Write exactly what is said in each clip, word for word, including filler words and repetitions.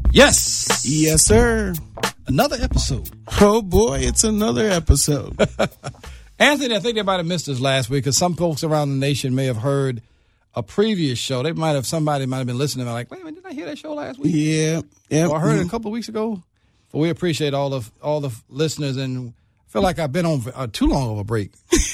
Yes. Yes, sir. Another episode. Oh, boy, it's another episode. Anthony, I think they might have missed us last week because some folks around the nation may have heard a previous show. They might have, somebody might have been listening and like, wait a minute, did I hear that show last week? Yeah. yeah. Or I heard it a couple of weeks ago. But we appreciate all of all the listeners, and I feel like I've been on uh, too long of a break.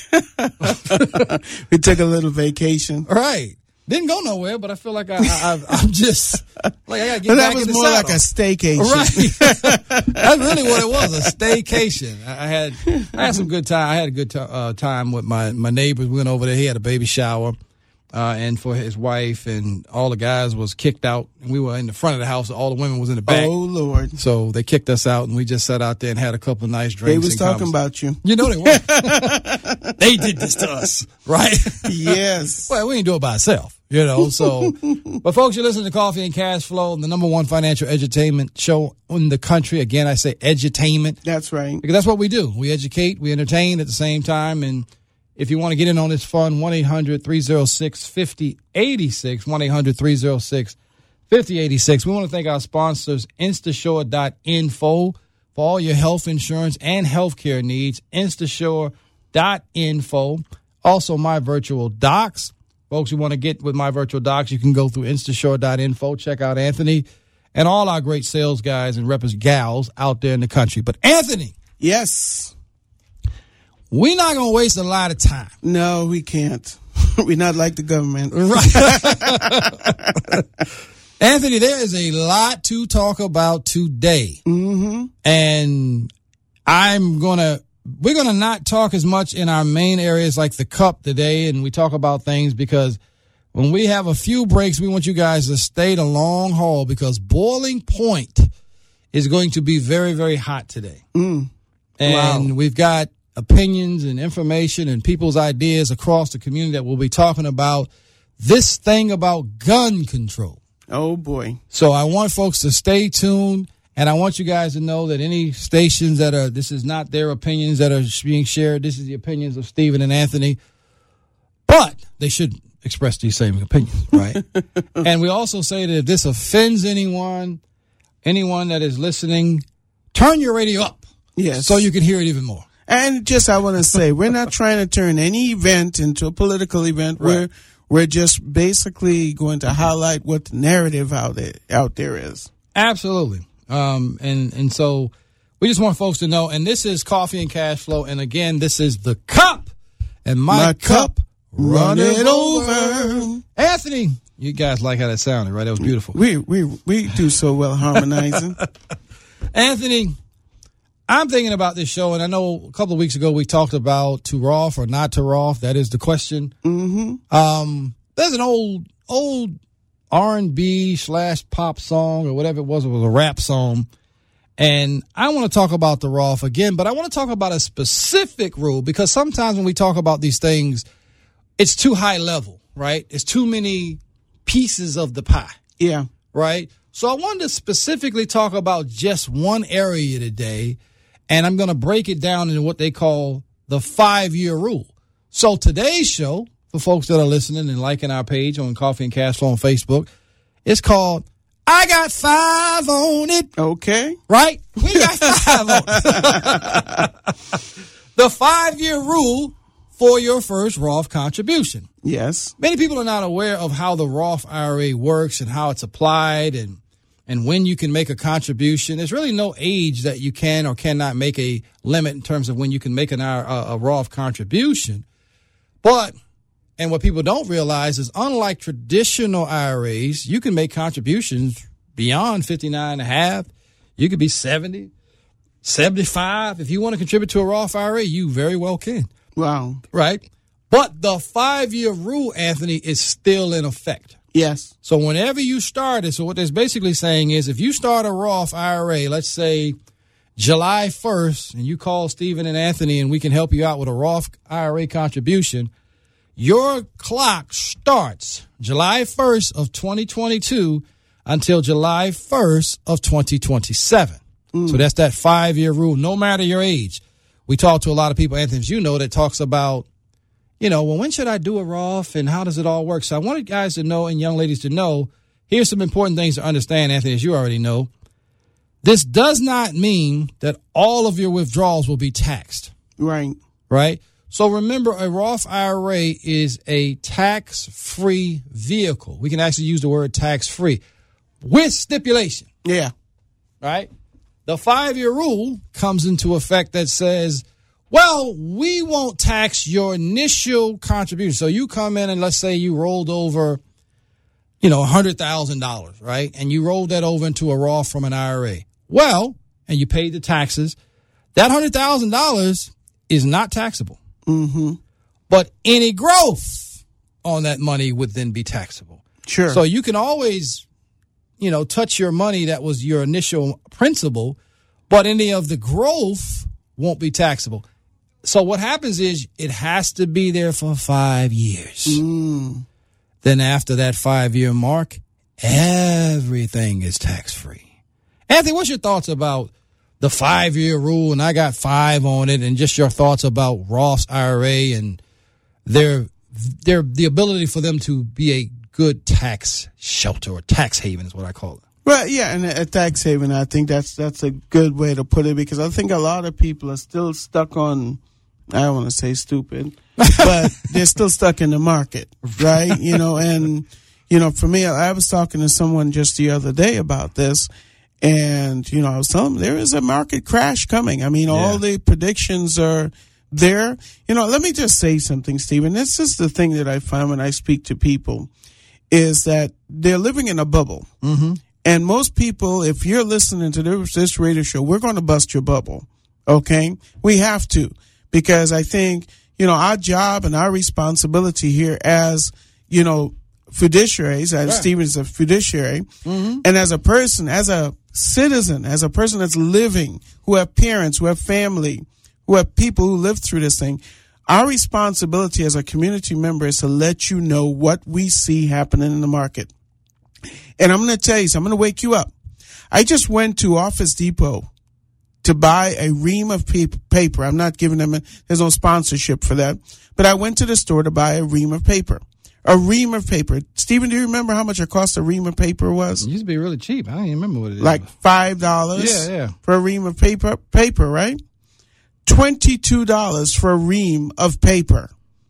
We took a little vacation. Right. Didn't go nowhere, but I feel like I, I, I'm just like I gotta get but back that was in the more saddle. like a staycation. Right. That's really what it was, a staycation. I, I had I had some good time. I had a good t- uh, time with my, my neighbors. We went over there. He had a baby shower, uh, and for his wife, and all the guys was kicked out. And we were in the front of the house. All the women was in the back. Oh, Lord. So they kicked us out, and we just sat out there and had a couple of nice drinks. They was talking about you. You know they were. They did this to us, right? Yes. Well, we ain't do it by ourselves. You know, so, but folks, you're listening to Coffee and Cash Flow, the number one financial edutainment show in the country. Again, I say edutainment. That's right. Because that's what we do. We educate, we entertain at the same time. And if you want to get in on this fun, one eight hundred three oh six five oh eight six, one eight hundred three oh six five oh eight six. We want to thank our sponsors, Instashore dot info, for all your health insurance and healthcare needs. Instashore dot info. Also, My Virtual Docs. Folks, you want to get with My Virtual Docs, you can go through Instashore dot info. Check out Anthony and all our great sales guys and reps gals out there in the country. But Anthony. Yes. We're not going to waste a lot of time. No, we can't. We're not like the government. Right. Anthony, there is a lot to talk about today. Mm-hmm. And I'm going to We're going to not talk as much in our main areas like the cup today, and we talk about things because when we have a few breaks, we want you guys to stay the long haul because Boiling Point is going to be very, very hot today. Mm. And Wow. we've got opinions and information and people's ideas across the community that we'll be talking about this thing about gun control. Oh, boy. So I want folks to stay tuned. And I want you guys to know that any stations that are, this is not their opinions that are being shared. This is the opinions of Stephen and Anthony. But they should express these same opinions, right? And we also say that if this offends anyone, anyone that is listening, turn your radio up. Yes. So you can hear it even more. And just I want to say, we're not trying to turn any event into a political event. Right. We're, we're just basically going to highlight what the narrative out there, out there is. Absolutely. Um, and, and so we just want folks to know, and this is Coffee and Cash Flow. And again, this is the cup and my, My cup, cup run it run over. over. Anthony, you guys like how that sounded, right? That was beautiful. We, we, we do so well harmonizing. Anthony, I'm thinking about this show, and I know a couple of weeks ago we talked about to Roth or not to Roth. That is the question. Mm-hmm. Um, there's an old, old, R and B slash pop song or whatever it was. It was a rap song. And I want to talk about the Roth again, but I want to talk about a specific rule because sometimes when we talk about these things, it's too high level, right? It's too many pieces of the pie. Yeah. Right? So I wanted to specifically talk about just one area today, and I'm going to break it down into what they call the five-year rule. So today's show, for folks that are listening and liking our page on Coffee and Cash Flow on Facebook, it's called I Got Five on It. Okay. Right? We got five on it. The five-year rule for your first Roth contribution. Yes. Many people are not aware of how the Roth I R A works and how it's applied and and when you can make a contribution. There's really no age that you can or cannot make a limit in terms of when you can make an, a, a Roth contribution. But And what people don't realize is unlike traditional I R As, you can make contributions beyond fifty-nine and a half. You could be seventy, seventy-five. If you want to contribute to a Roth I R A, you very well can. Wow. Right? But the five-year rule, Anthony, is still in effect. Yes. So whenever you start it, so what that's basically saying is if you start a Roth I R A, let's say July first, and you call Stephen and Anthony and we can help you out with a Roth I R A contribution, your clock starts July first of twenty twenty-two until July first of twenty twenty-seven. Mm. So that's that five-year rule, no matter your age. We talk to a lot of people, Anthony, as you know, that talks about, you know, well, when should I do a Roth and how does it all work? So I wanted guys to know and young ladies to know, here's some important things to understand, Anthony, as you already know. This does not mean that all of your withdrawals will be taxed. Right. Right? So remember, a Roth I R A is a tax-free vehicle. We can actually use the word tax-free with stipulation. Yeah. Right? The five-year rule comes into effect that says, well, we won't tax your initial contribution. So you come in and let's say you rolled over, you know, one hundred thousand dollars, right? And you rolled that over into a Roth from an I R A. Well, and you paid the taxes, that one hundred thousand dollars is not taxable. Mm-hmm. But any growth on that money would then be taxable. Sure. So you can always, you know, touch your money that was your initial principal, but any of the growth won't be taxable. So what happens is it has to be there for five years. Mm. Then after that five-year mark, everything is tax-free. Anthony, what's your thoughts about the five-year rule? And I got five on it, and just your thoughts about Roth I R A and their their the ability for them to be a good tax shelter or tax haven is what I call it. Well, yeah, and a tax haven, I think that's that's a good way to put it, because I think a lot of people are still stuck on, I don't want to say stupid, but they're still stuck in the market, right? You know, and, you know, for me, I was talking to someone just the other day about this, and, you know, I was telling them there is a market crash coming. I mean, yeah. all the predictions are there. You know, let me just say something, Stephen. This is the thing that I find when I speak to people, is that they're living in a bubble. Mm-hmm. And most people, if you're listening to this, this radio show, we're going to bust your bubble, okay? We have to, because I think, you know, our job and our responsibility here as, you know, fiduciaries, as right. Stephen's a fiduciary, mm-hmm. and as a person, as a citizen, as a person that's living, who have parents, who have family, who have people who live through this thing, our responsibility as a community member is to let you know what we see happening in the market. And I'm going to tell you something. I'm going to wake you up. I just went to Office Depot to buy a ream of paper. I'm not giving them, a, there's no sponsorship for that. But I went to the store to buy a ream of paper. A ream of paper. Stephen, do you remember how much it cost a ream of paper was? It used to be really cheap. I don't even remember what it is. Like five dollars yeah, yeah. for a ream of paper, paper, right? twenty-two dollars for a ream of paper.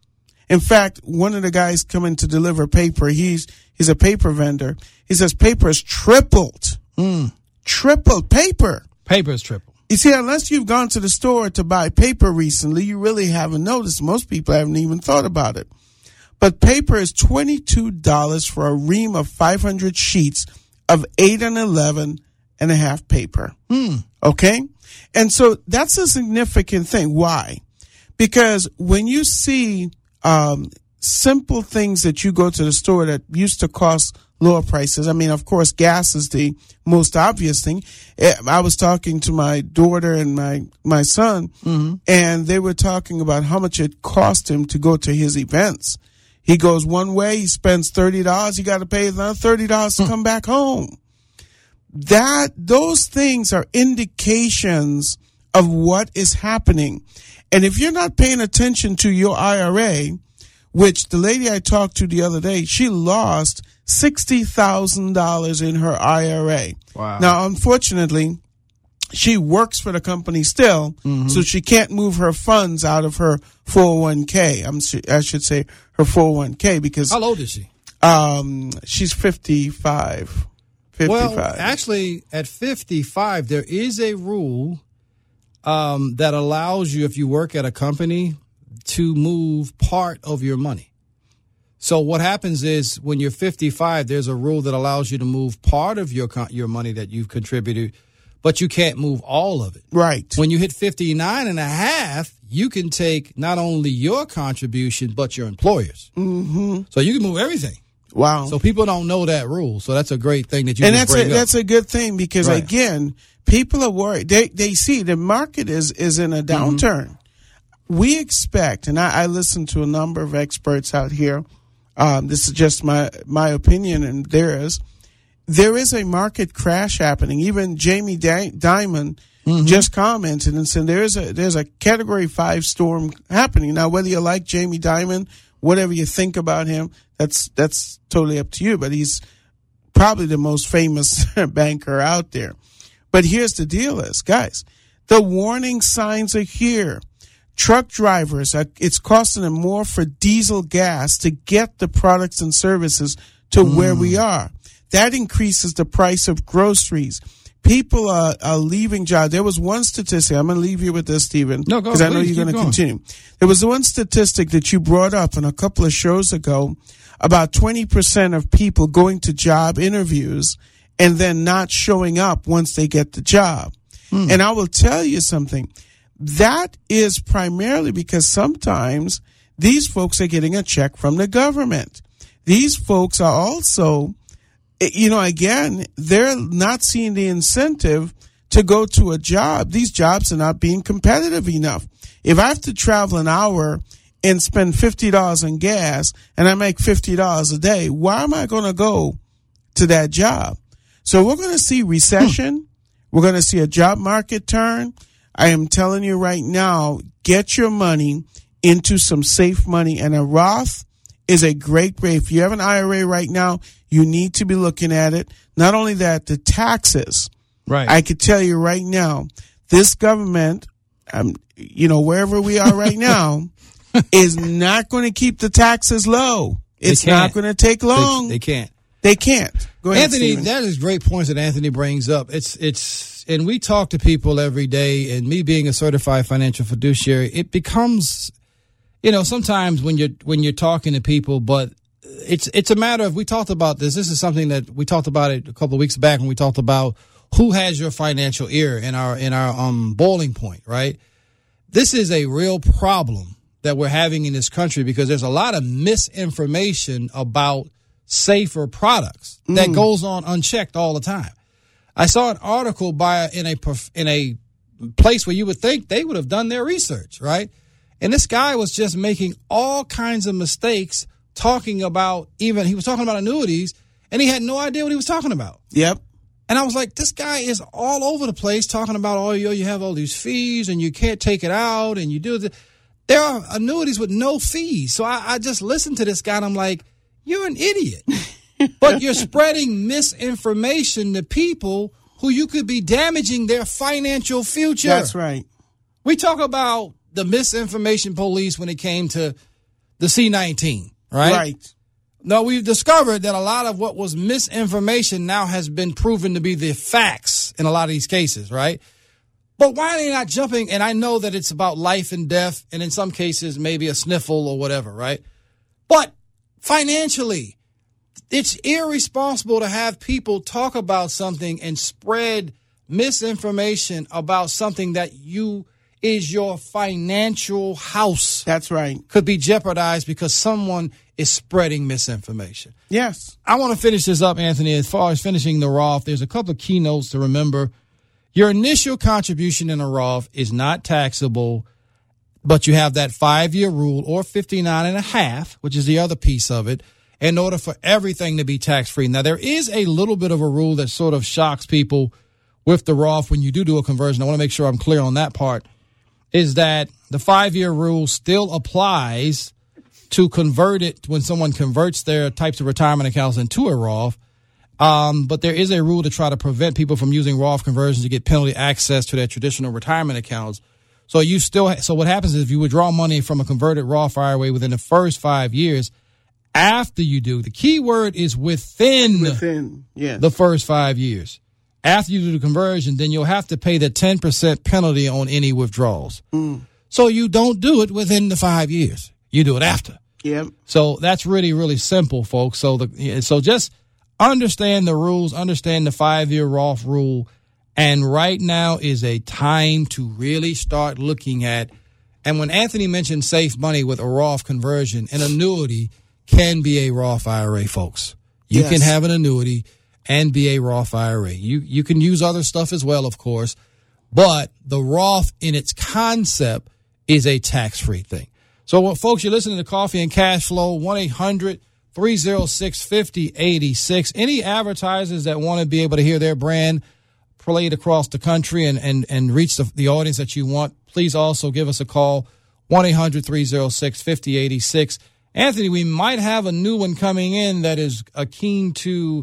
In fact, one of the guys coming to deliver paper, he's he's a paper vendor. He says paper is tripled. Mm. Tripled paper. Paper is tripled. You see, unless you've gone to the store to buy paper recently, you really haven't noticed. Most people haven't even thought about it. But paper is twenty-two dollars for a ream of five hundred sheets of eight and eleven and a half paper. Mm. Okay? And so that's a significant thing. Why? Because when you see um, simple things that you go to the store that used to cost lower prices. I mean, of course, gas is the most obvious thing. I was talking to my daughter and my, my son, mm-hmm. and they were talking about how much it cost him to go to his events. He goes one way, he spends thirty dollars, he got to pay another thirty dollars to mm. come back home. That, those things are indications of what is happening. And if you're not paying attention to your I R A, which the lady I talked to the other day, she lost sixty thousand dollars in her I R A. Wow. Now, unfortunately, she works for the company still, mm-hmm. so she can't move her funds out of her four oh one k. I'm, I should say her four oh one k, because... How old is she? Um, she's fifty-five. fifty-five. Well, actually, at fifty-five, there is a rule um, that allows you, if you work at a company, to move part of your money. So what happens is when you're fifty-five, there's a rule that allows you to move part of your your money that you've contributed, but you can't move all of it. Right. When you hit fifty-nine and a half, you can take not only your contribution, but your employer's. Mm-hmm. So you can move everything. Wow. So people don't know that rule. So that's a great thing that you and just that's bring a, up. that's a good thing, because right. again, people are worried. They they see the market is is in a downturn. Mm-hmm. We expect, and I, I listen to a number of experts out here. Um, this is just my my opinion and theirs. There is a market crash happening. Even Jamie Di- Dimon mm-hmm. just commented and said there is a there's a Category Five storm happening. Now, whether you like Jamie Dimon, whatever you think about him, that's that's totally up to you. But he's probably the most famous banker out there. But here's the deal is, guys, the warning signs are here. Truck drivers, are, it's costing them more for diesel gas to get the products and services to mm. where we are. That increases the price of groceries. People are, are leaving jobs. There was one statistic. I'm going to leave you with this, Stephen, no, go, because I know you're going to continue. There was one statistic that you brought up in a couple of shows ago about twenty percent of people going to job interviews and then not showing up once they get the job. Hmm. And I will tell you something. That is primarily because sometimes these folks are getting a check from the government. These folks are also, you know, again, they're not seeing the incentive to go to a job. These jobs are not being competitive enough. If I have to travel an hour and spend fifty dollars on gas and I make fifty dollars a day, why am I going to go to that job? So we're going to see recession. Hmm. We're going to see a job market turn. I am telling you right now, get your money into some safe money, and a Roth is a great way. If you have an I R A right now, you need to be looking at it. Not only that, the taxes. Right. I could tell you right now, this government, um, you know, wherever we are right now, is not going to keep the taxes low. It's not going to take long. They, they can't. They can't. Go ahead, Anthony, Stephen. that is great points that Anthony brings up. It's it's and we talk to people every day, and me being a certified financial fiduciary, it becomes, you know, sometimes when you're when you're talking to people, but it's it's a matter of, we talked about this. This is something that we talked about it a couple of weeks back when we talked about who has your financial ear in our in our um boiling point, right? This is a real problem that we're having in this country because there's a lot of misinformation about safer products that mm. goes on unchecked all the time. I saw an article by in a in a place where you would think they would have done their research, right? And this guy was just making all kinds of mistakes talking about, even he was talking about annuities, and he had no idea what he was talking about. Yep. And I was like, this guy is all over the place talking about, oh, yo, you have all these fees and you can't take it out and you do this. There are annuities with no fees. So I, I just listened to this guy and I'm like, you're an idiot. But you're spreading misinformation to people who you could be damaging their financial future. That's right. We talk about the misinformation police when it came to the C nineteen, right? Right. No, we've discovered that a lot of what was misinformation now has been proven to be the facts in a lot of these cases, right? But why are they not jumping? And I know that it's about life and death, and in some cases, maybe a sniffle or whatever, right? But financially, it's irresponsible to have people talk about something and spread misinformation about something that you is your financial house. That's right. Could be jeopardized because someone is spreading misinformation. Yes. I want to finish this up, Anthony. As far as finishing the Roth, there's a couple of keynotes to remember. Your initial contribution in a Roth is not taxable, but you have that five-year rule, or fifty-nine and a half, which is the other piece of it, in order for everything to be tax-free. Now, there is a little bit of a rule that sort of shocks people with the Roth when you do do a conversion. I want to make sure I'm clear on that part, is that the five-year rule still applies to convert it when someone converts their types of retirement accounts into a Roth. Um, but there is a rule to try to prevent people from using Roth conversions to get penalty access to their traditional retirement accounts. So you still, ha- so what happens is if you withdraw money from a converted Roth I R A within the first five years, after you do, the key word is within, within yes. the first five years. After you do the conversion, then you'll have to pay the ten percent penalty on any withdrawals. Mm. So you don't do it within the five years. You do it after. Yep. So that's really, really simple, folks. So the, so just understand the rules, understand the five-year Roth rule, and right now is a time to really start looking at, and when Anthony mentioned safe money with a Roth conversion, an annuity can be a Roth I R A, folks. You yes. can have an annuity and be a Roth I R A. You you can use other stuff as well, of course, but the Roth in its concept is a tax-free thing. So, well, folks, you're listening to Coffee and Cash Flow, one eight hundred three oh six five oh eight six. Any advertisers that want to be able to hear their brand played across the country and, and, and reach the, the audience that you want, please also give us a call, one eight hundred three oh six five oh eight six. Anthony, we might have a new one coming in that is uh, keen to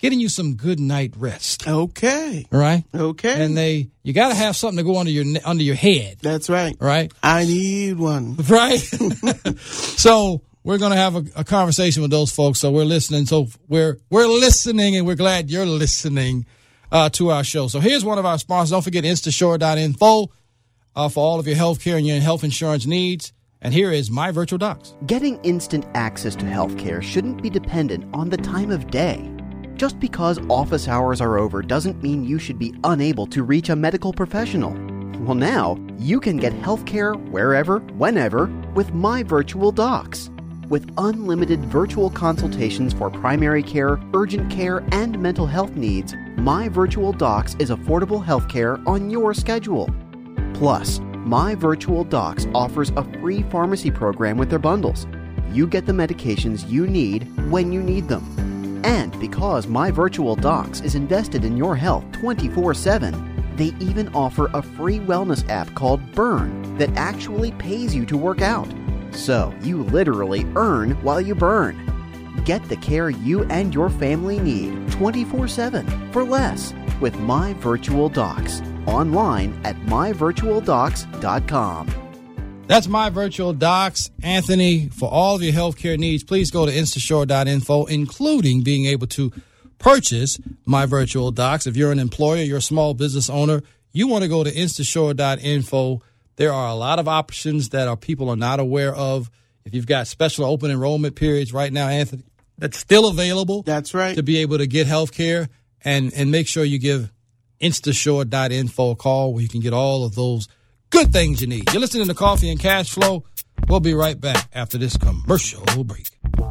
getting you some good night rest. Okay. Right? Okay. And they, you got to have something to go under your under your head. That's right. Right? I need one. Right? So we're going to have a, a conversation with those folks. So we're listening. So we're we're listening, and we're glad you're listening uh, to our show. So here's one of our sponsors. Don't forget Instashore dot info uh, for all of your health care and your health insurance needs. And here is My Virtual Docs. Getting instant access to healthcare shouldn't be dependent on the time of day. Just because office hours are over doesn't mean you should be unable to reach a medical professional. Well, now you can get healthcare wherever, whenever with My Virtual Docs. With unlimited virtual consultations for primary care, urgent care, and mental health needs, My Virtual Docs is affordable healthcare on your schedule. Plus, My Virtual Docs offers a free pharmacy program with their bundles. You get the medications you need when you need them. And because My Virtual Docs is invested in your health twenty-four seven, they even offer a free wellness app called Burn that actually pays you to work out. So you literally earn while you burn. Get the care you and your family need twenty-four seven for less with My Virtual Docs. Online at my virtual docs dot com. That's My Virtual Docs. Anthony, for all of your healthcare needs, please go to Instashore dot info, including being able to purchase My Virtual Docs. If you're an employer, you're a small business owner, you want to go to Instashore dot info. There are a lot of options that our people are not aware of. If you've got special open enrollment periods right now, Anthony, that's still available. That's right. To be able to get healthcare, and, and make sure you give Instashore dot info a call where you can get all of those good things you need. You're listening to Coffee and Cash Flow. We'll be right back after this commercial break.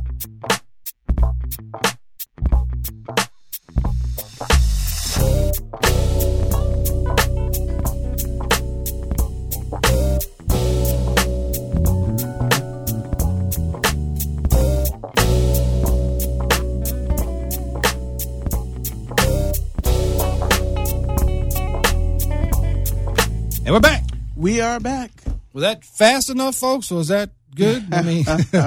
And we're back. We are back. Was that fast enough, folks, or was that good? I mean,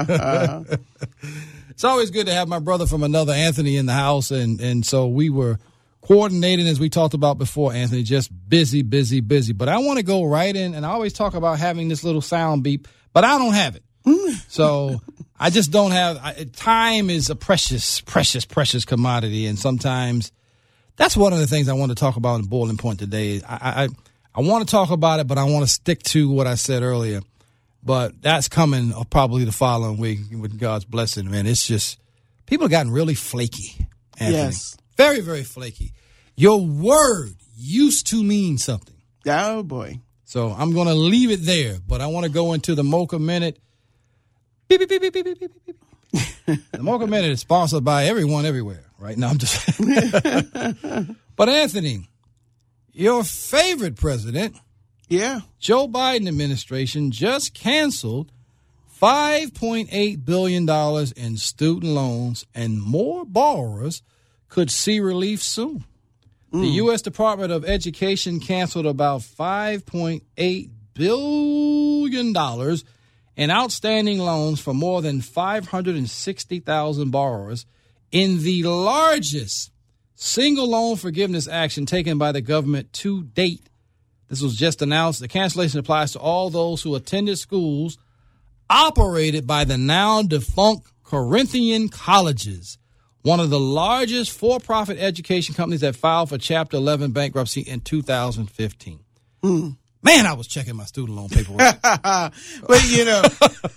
it's always good to have my brother from another Anthony in the house, and, and so we were coordinating, as we talked about before, Anthony, just busy, busy, busy. But I want to go right in, and I always talk about having this little sound beep, but I don't have it. So I just don't have I, time is a precious, precious, precious commodity, and sometimes that's one of the things I want to talk about in Boiling Point today. I, I I want to talk about it, but I want to stick to what I said earlier. But that's coming probably the following week with God's blessing, man. It's just, people have gotten really flaky, Anthony. Yes. Very, very flaky. Your word used to mean something. Oh, boy. So I'm going to leave it there, but I want to go into the Mocha Minute. Beep, beep, beep, beep, beep, beep, beep, beep. The Mocha Minute is sponsored by everyone everywhere right now. I'm just But Anthony, your favorite president, yeah, Joe Biden administration, just canceled five point eight billion dollars in student loans, and more borrowers could see relief soon. Mm. The U S Department of Education canceled about five point eight billion dollars in outstanding loans for more than five hundred sixty thousand borrowers in the largest single loan forgiveness action taken by the government to date. This was just announced. The cancellation applies to all those who attended schools operated by the now defunct Corinthian Colleges, one of the largest for-profit education companies that filed for Chapter eleven bankruptcy in two thousand fifteen. Mm. Man, I was checking my student loan paperwork. But you know,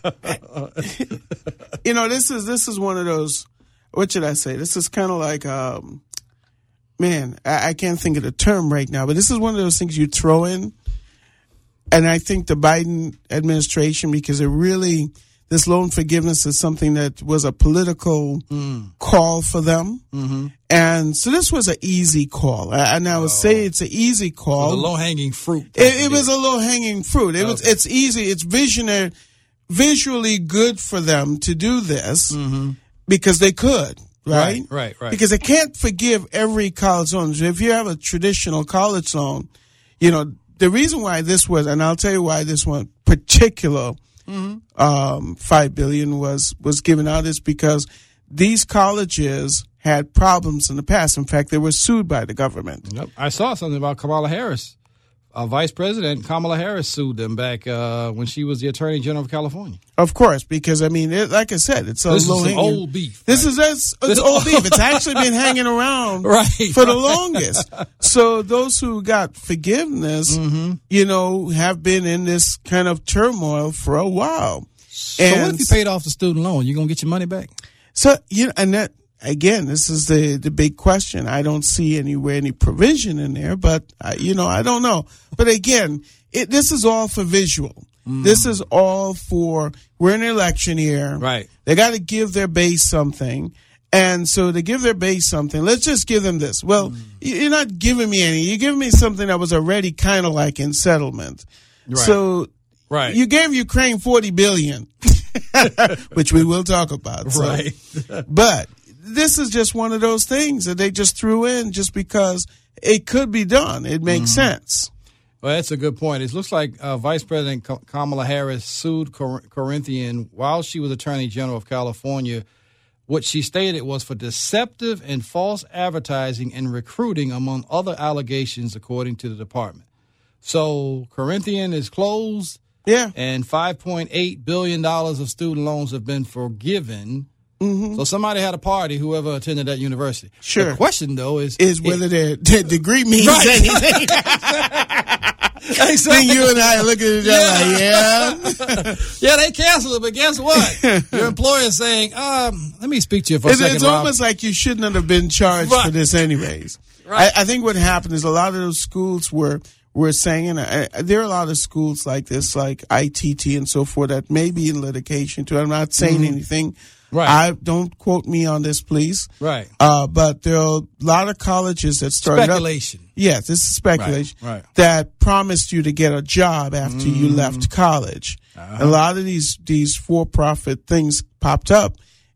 you know, this is this is one of those. What should I say? This is kind of like. Um, Man, I, I can't think of the term right now, but this is one of those things you throw in. And I think the Biden administration, because it really, this loan forgiveness is something that was a political mm. call for them. Mm-hmm. And so this was an easy call. And I would oh. say it's an easy call. So the low-hanging fruit. It, it was a low-hanging fruit. It okay. was. It's easy. It's visionary, visually good for them to do this mm-hmm. because they could. Right? right, right, right. Because they can't forgive every college loan. So if you have a traditional college loan, you know, the reason why this was, and I'll tell you why this one particular mm-hmm. um, five billion was was given out is because these colleges had problems in the past. In fact, they were sued by the government. Yep. I saw something about Kamala Harris. Uh, Vice President Kamala Harris sued them back uh, when she was the Attorney General of California. Of course, because, I mean, it, like I said, it's a this low is hanging. old beef. This right? is it's, it's old beef. It's actually been hanging around right, for the right. longest. So those who got forgiveness, mm-hmm. you know, have been in this kind of turmoil for a while. So and what if you paid off the student loan? You going to get your money back? So, you know, and that, again, this is the, the big question. I don't see anywhere any provision in there, but, uh, you know, I don't know. But again, it, this is all for visual. Mm. This is all for, we're in an election year. Right. They got to give their base something. And so to give their base something, let's just give them this. Well, mm. you're not giving me any. You're giving me something that was already kind of like in settlement. Right. So right. you gave Ukraine forty billion dollars, which we will talk about. So. Right. But this is just one of those things that they just threw in just because it could be done. It makes mm-hmm. sense. Well, that's a good point. It looks like uh, Vice President Kamala Harris sued Cor- Corinthian while she was Attorney General of California. What she stated was for deceptive and false advertising and recruiting, among other allegations, according to the department. So Corinthian is closed. Yeah. And five point eight billion dollars of student loans have been forgiven. Mm-hmm. So somebody had a party, whoever attended that university. Sure. The question, though, is... Is whether it, their, their degree means right. anything. Then you and I look at each other like, yeah. yeah, they canceled it, but guess what? Your employer is saying, um, let me speak to you for a it's, second, It's Rob. almost like you shouldn't have been charged right. for this anyways. Right. I, I think what happened is a lot of those schools were... We're saying, and I, there are a lot of schools like this, like I T T and so forth, that may be in litigation too. I'm not saying mm-hmm. anything. Right. I don't quote me on this, please. Right. Uh, but there are a lot of colleges that started speculation. Up, yes, this is speculation. Right. Right. That promised you to get a job after mm-hmm. you left college. Uh-huh. A lot of these these for-profit things popped up.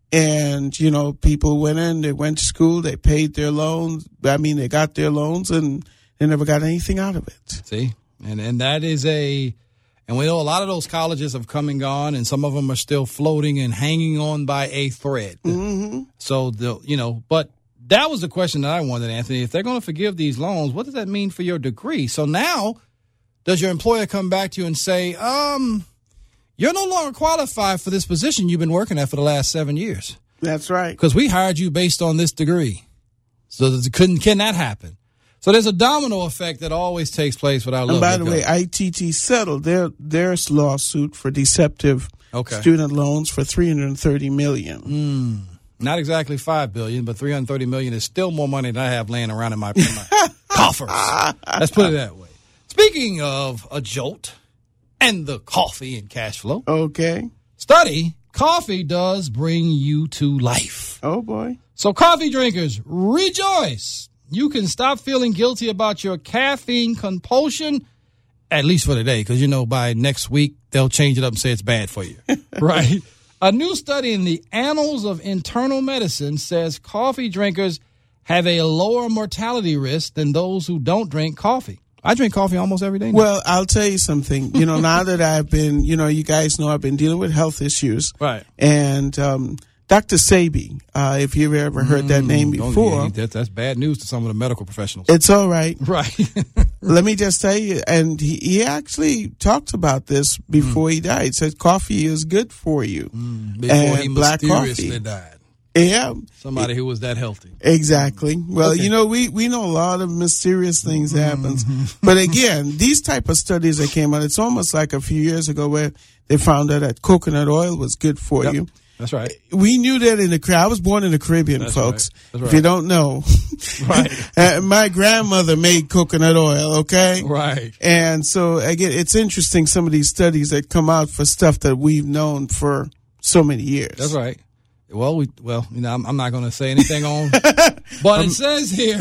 And, you know, people went in, they went to school, they paid their loans. I mean, they got their loans and they never got anything out of it. See, and and that is a, and we know a lot of those colleges have come and gone, and some of them are still floating and hanging on by a thread. Mm-hmm. So the you know, but that was the question that I wanted, Anthony. If they're going to forgive these loans, what does that mean for your degree? So now, does your employer come back to you and say, um, you're no longer qualified for this position you've been working at for the last seven years? That's right. Because we hired you based on this degree. So that couldn't can that happen? So there's a domino effect that always takes place with our And by the way, I T T settled their their lawsuit for deceptive okay. student loans for three hundred thirty million dollars. Mm, not exactly five billion dollars, but three hundred thirty million dollars is still more money than I have laying around in my, in my coffers. Let's put it that way. Speaking of a jolt and the coffee and cash flow. Okay. Study, coffee does bring you to life. Oh, boy. So coffee drinkers, rejoice. You can stop feeling guilty about your caffeine compulsion, at least for today, because, you know, by next week, they'll change it up and say it's bad for you. Right? A new study in the Annals of Internal Medicine says coffee drinkers have a lower mortality risk than those who don't drink coffee. I drink coffee almost every day now. Well, I'll tell you something. You know, now that I've been, you know, you guys know I've been dealing with health issues. Right. And, um, Doctor Sebi, uh, if you've ever heard that name before. Oh, yeah, that, that's bad news to some of the medical professionals. It's all right. Right. Let me just tell you, and he, he actually talked about this before mm. he died. He said coffee is good for you. Mm. Before and he black mysteriously coffee. died. Yeah. Somebody who was that healthy. Exactly. Well, okay. you know, we, we know a lot of mysterious things happens. But again, these type of studies that came out, it's almost like a few years ago where they found out that coconut oil was good for yep. you. That's right. We knew that in the Caribbean. I was born in the Caribbean, That's folks. Right. That's right. If you don't know. Right. uh, my grandmother made coconut oil, okay? Right. And so, again, it's interesting, some of these studies that come out for stuff that we've known for so many years. That's right. Well, we well, you know, I'm, I'm not going to say anything on, but um, it says here.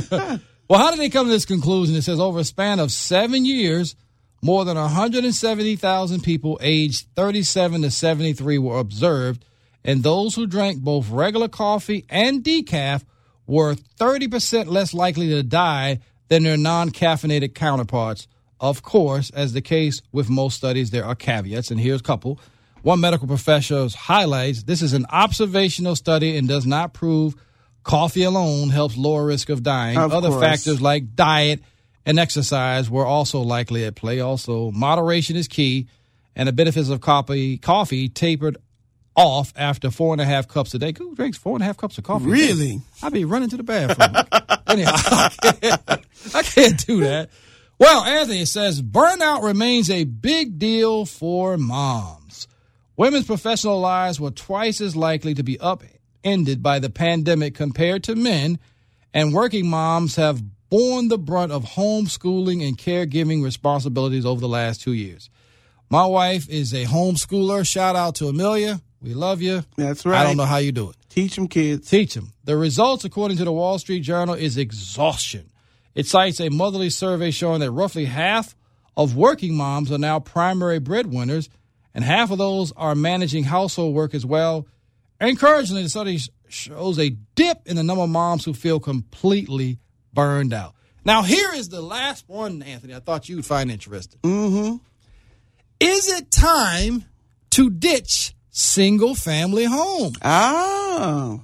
Well, how did they come to this conclusion? It says over a span of seven years, more than one hundred seventy thousand people aged thirty-seven to seventy-three were observed, and those who drank both regular coffee and decaf were thirty percent less likely to die than their non-caffeinated counterparts. Of course, as the case with most studies, there are caveats, and here's a couple. One medical professor highlights this is an observational study and does not prove Coffee alone helps lower risk of dying. Of Other course. factors like diet and exercise were also likely at play. Also, moderation is key, and the benefits of coffee, coffee tapered off after four and a half cups a day. Who drinks four and a half cups of coffee? Really? I'd be running to the bathroom. Anyhow, I can't, I can't do that. Well, Anthony says burnout remains a big deal for moms. Women's professional lives were twice as likely to be upended by the pandemic compared to men, and working moms have borne the brunt of homeschooling and caregiving responsibilities over the last two years. My wife is a homeschooler. Shout out to Amelia. We love you. That's right. I don't know how you do it. Teach them, kids. Teach them. The results, according to the Wall Street Journal, is exhaustion. It cites a motherly survey showing that roughly half of working moms are now primary breadwinners, and half of those are managing household work as well. Encouragingly, the study shows a dip in the number of moms who feel completely burned out. Now, here is the last one, Anthony, I thought you'd find interesting. Mm-hmm. Is it time to ditch single-family homes? Ah.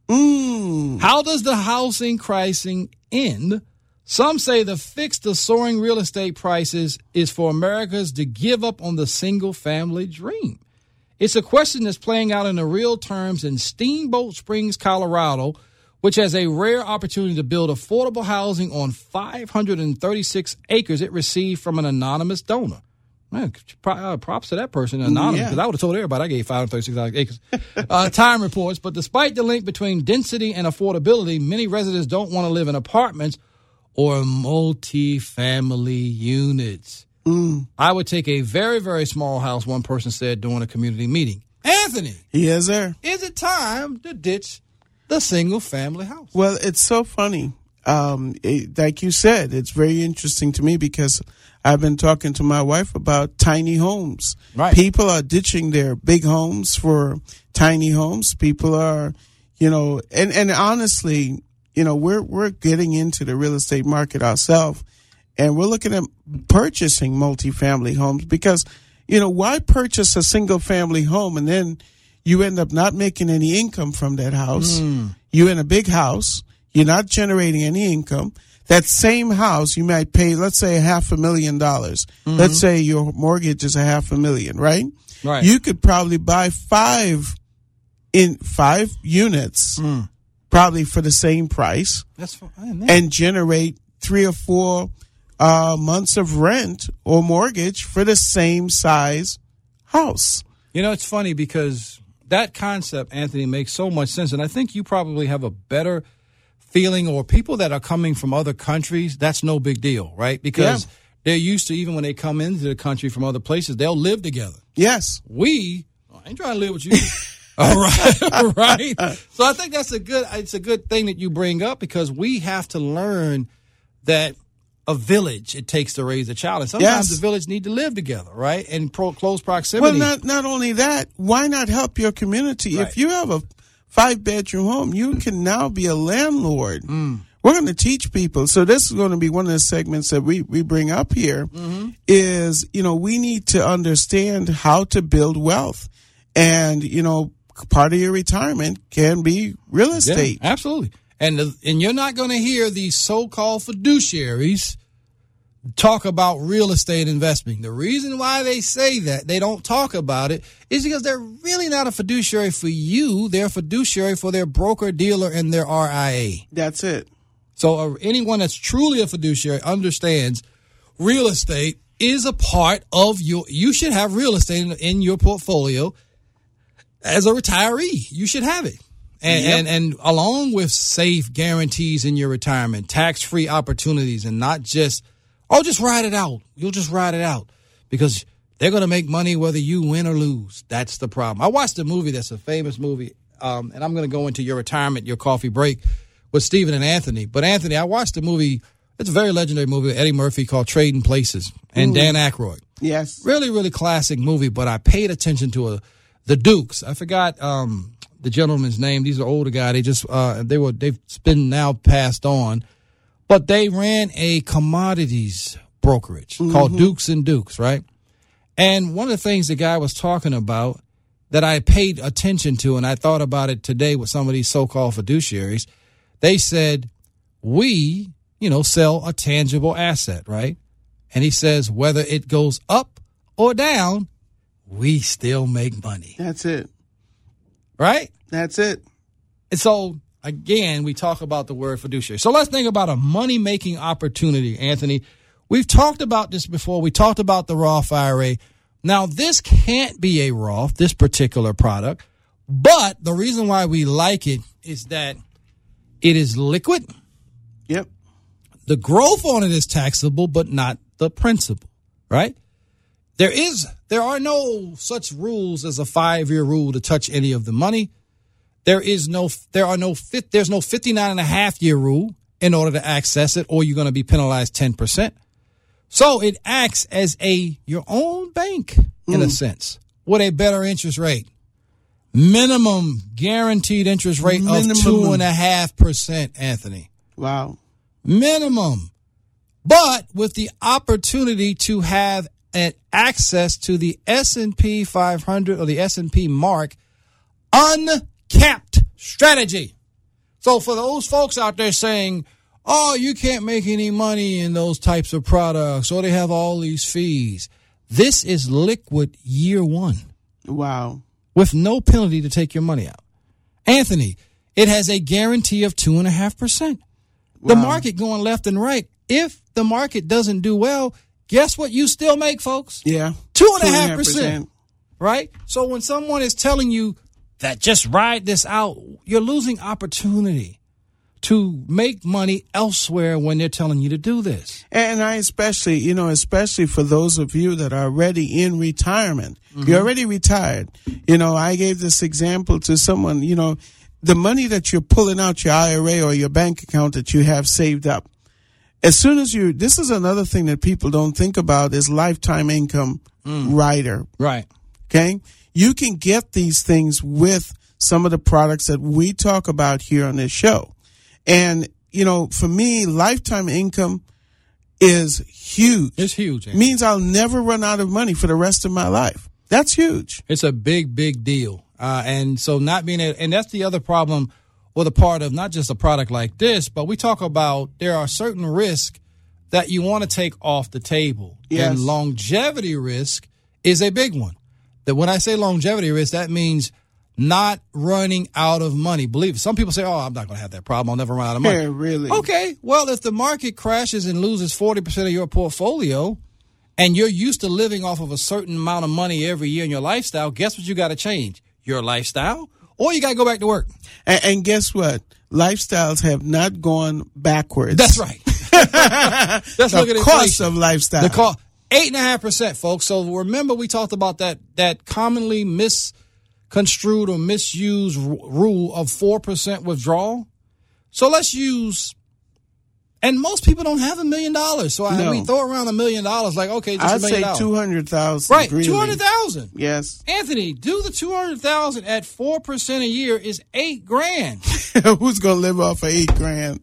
Mm. How does the housing crisis end? Some say the fix to soaring real estate prices is for Americans to give up on the single-family dream. It's a question that's playing out in the real terms in Steamboat Springs, Colorado, which has a rare opportunity to build affordable housing on five hundred thirty-six acres it received from an anonymous donor. Man, props to that person, anonymous, because Yeah. I would have told everybody I gave five hundred thirty-six acres. uh, Time reports, but despite the link between density and affordability, many residents don't want to live in apartments or multi-family units. Mm. I would take a very, very small house, one person said during a community meeting. Anthony, Yes, sir. is it time to ditch the single-family house? Well, it's so funny. Um, it, like you said, it's very interesting to me because I've been talking to my wife about tiny homes. Right. People are ditching their big homes for tiny homes. People are, you know, and, and honestly, you know, we're we're getting into the real estate market ourselves, and we're looking at purchasing multifamily homes because, you know, why purchase a single family home and then you end up not making any income from that house? Mm. You're in a big house. You're not generating any income. That same house, you might pay, let's say, a half a million dollars. Mm-hmm. Let's say your mortgage is a half a million, right? Right. You could probably buy five in five units, Mm. probably for the same price, That's fine. and generate three or four uh, months of rent or mortgage for the same size house. You know, it's funny because that concept, Anthony, makes so much sense. And I think you probably have a better feeling, or people that are coming from other countries, that's no big deal, right? Because Yeah. they're used to, even when they come into the country from other places, they'll live together. Yes. We, I ain't trying to live with you. All right, right. So I think that's a good, it's a good thing that you bring up, because we have to learn that a village it takes to raise a child, and sometimes Yes. the village need to live together, right? And pro, close proximity. Well, not not only that, why not help your community? Right. If you have a five bedroom home, you can now be a landlord. Mm. We're going to teach people. So this is going to be one of the segments that we, we bring up here. Mm-hmm. Is, you know, we need to understand how to build wealth. And, you know, part of your retirement can be real estate. Yeah, absolutely. And the, and you're not going to hear these so-called fiduciaries talk about real estate investing. The reason why they say that, they don't talk about it, is because they're really not a fiduciary for you. They're a fiduciary for their broker, dealer, and their R I A. That's it. So uh, anyone that's truly a fiduciary understands real estate is a part of your, you should have real estate in, in your portfolio as a retiree. You should have it. And, Yep. and and along with safe guarantees in your retirement, tax-free opportunities, and not just, oh, just ride it out. You'll just ride it out because they're going to make money whether you win or lose. That's the problem. I watched a movie that's a famous movie, um, and I'm going to go into your retirement, your coffee break with Stephen and Anthony. But, Anthony, I watched a movie. It's a very legendary movie with Eddie Murphy called Trading Places and Ooh. Dan Aykroyd. Yes. Really, really classic movie, but I paid attention to a, the Dukes. I forgot um, the gentleman's name. These are older guys. They just uh, they were they've been now passed on, but they ran a commodities brokerage Mm-hmm. called Dukes and Dukes, right? And one of the things the guy was talking about that I paid attention to, and I thought about it today with some of these so-called fiduciaries, they said, we, you know, sell a tangible asset, right? And he says, whether it goes up or down, we still make money. That's it. Right? That's it. And so, again, we talk about the word fiduciary. So let's think about a money-making opportunity, Anthony. We've talked about this before. We talked about the Roth I R A. Now, this can't be a Roth, this particular product, but the reason why we like it is that it is liquid. Yep. The growth on it is taxable, but not the principal, right? There is, there are no such rules as a five-year rule to touch any of the money. There is no, there are no, fit, there's no fifty-nine and a half year rule in order to access it, or you're going to be penalized ten percent. So it acts as a, your own bank in mm. a sense, with a better interest rate. Minimum guaranteed interest rate Minimum. of two and a half percent, Anthony. Wow. Minimum. But with the opportunity to have an access to the S and P five hundred or the S and P mark, uncapped strategy. So for those folks out there saying, oh, you can't make any money in those types of products, or they have all these fees, this is liquid year one. Wow. With no penalty to take your money out. Anthony, it has a guarantee of two and a half percent. The market going left and right. If the market doesn't do well, guess what you still make, folks? Yeah. Two and a half percent. Right? So when someone is telling you that just ride this out, you're losing opportunity to make money elsewhere when they're telling you to do this. And I especially, you know, especially for those of you that are already in retirement, mm-hmm. you're already retired. You know, I gave this example to someone, you know, the money that you're pulling out your I R A or your bank account that you have saved up. As soon as you, this is another thing that people don't think about is lifetime income mm. rider. Right. Okay. You can get these things with some of the products that we talk about here on this show. And, you know, for me, lifetime income is huge. It's huge. It means I'll never run out of money for the rest of my life. That's huge. It's a big, big deal. Uh, and so not being able, and that's the other problem or the part of not just a product like this, but we talk about there are certain risks that you want to take off the table. Yes. And longevity risk is a big one. That when I say longevity risk, that means not running out of money. Believe it. Some people say, oh, I'm not going to have that problem. I'll never run out of money. Yeah, really? Okay. Well, if the market crashes and loses forty percent of your portfolio and you're used to living off of a certain amount of money every year in your lifestyle, guess what you got to change? Your lifestyle, or you got to go back to work. And, and guess what? Lifestyles have not gone backwards. That's right. Let's the look at cost inflation. of lifestyle. The cost, eight and a half percent, folks. So remember, we talked about that that commonly misconstrued or misused r- rule of four percent withdrawal. So let's use, and most people don't have a million dollars. So I, No. we throw around a million dollars, like okay, just I'd a million say dollars. two hundred thousand. Right, really. two hundred thousand. Yes. Anthony, do the two hundred thousand at four percent a year is eight grand. Who's going to live off of eight grand?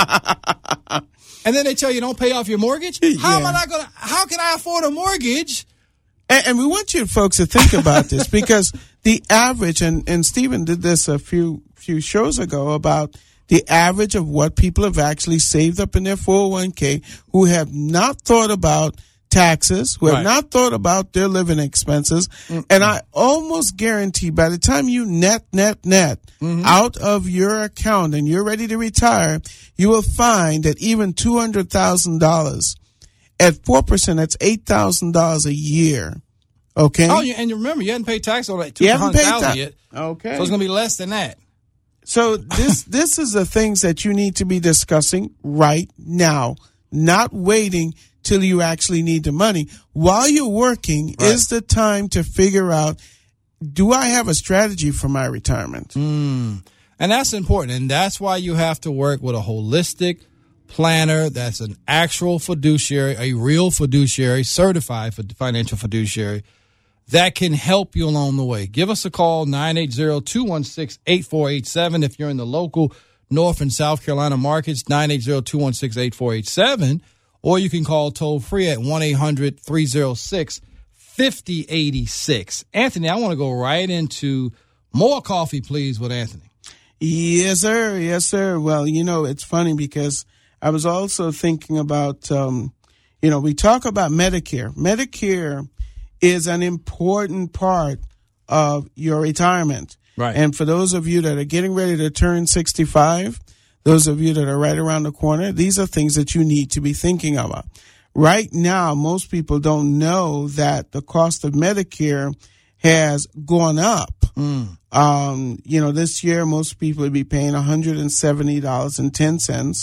And then they tell you don't pay off your mortgage. How am Yeah. I not going to, how can I afford a mortgage? And, and we want you folks to think about this because the average, and, and Stephen did this a few few shows ago about the average of what people have actually saved up in their four oh one k who have not thought about taxes, who have Right. not thought about their living expenses. Mm-mm. And I almost guarantee by the time you net, net, net mm-hmm. out of your account and you're ready to retire, you will find that even two hundred thousand dollars at four percent, that's eight thousand dollars a year. Okay? Oh, and you remember, you hadn't paid tax on that You two haven't hundred paid thousand tax. yet. Okay. So it's going to be less than that. So this this is the things that you need to be discussing right now, not waiting till you actually need the money. While you're working Right. is the time to figure out, do I have a strategy for my retirement? Mm. And that's important. And that's why you have to work with a holistic planner that's an actual fiduciary, a real fiduciary, certified for financial fiduciary that can help you along the way. Give us a call, nine eight zero, two one six, eight four eight seven. If you're in the local North and South Carolina markets, nine eight zero, two one six, eight four eight seven. Or you can call toll free at one eight hundred, three oh six, five oh eight six. Anthony, I want to go right into more coffee, please, with Anthony. Yes, sir. Yes, sir. Well, you know, it's funny because I was also thinking about, um, you know, we talk about Medicare. Medicare is an important part of your retirement. Right. And for those of you that are getting ready to turn sixty-five, those of you that are right around the corner, these are things that you need to be thinking about. Right now, most people don't know that the cost of Medicare has gone up. Mm. Um, you know, this year, most people would be paying one hundred seventy dollars and ten cents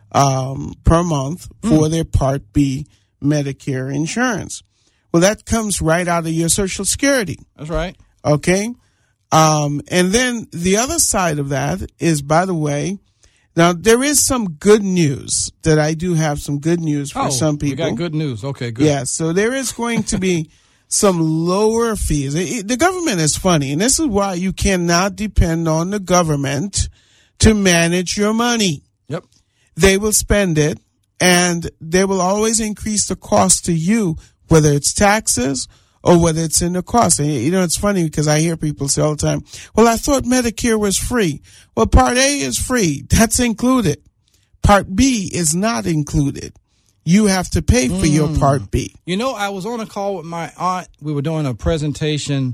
um, per month for mm. their Part B Medicare insurance. Well, that comes right out of your Social Security. That's right. Okay. Um, and then the other side of that is, by the way, now there is some good news that I do have some good news for oh, some people. We got good news. Okay, good. Yeah. So there is going to be some lower fees. It, it, the government is funny, and this is why you cannot depend on the government to manage your money. Yep. They will spend it, and they will always increase the cost to you, whether it's taxes or whether it's in the cost. And, you know, it's funny because I hear people say all the time, well, I thought Medicare was free. Well, Part A is free. That's included. Part B is not included. You have to pay for mm. your Part B. You know, I was on a call with my aunt. We were doing a presentation,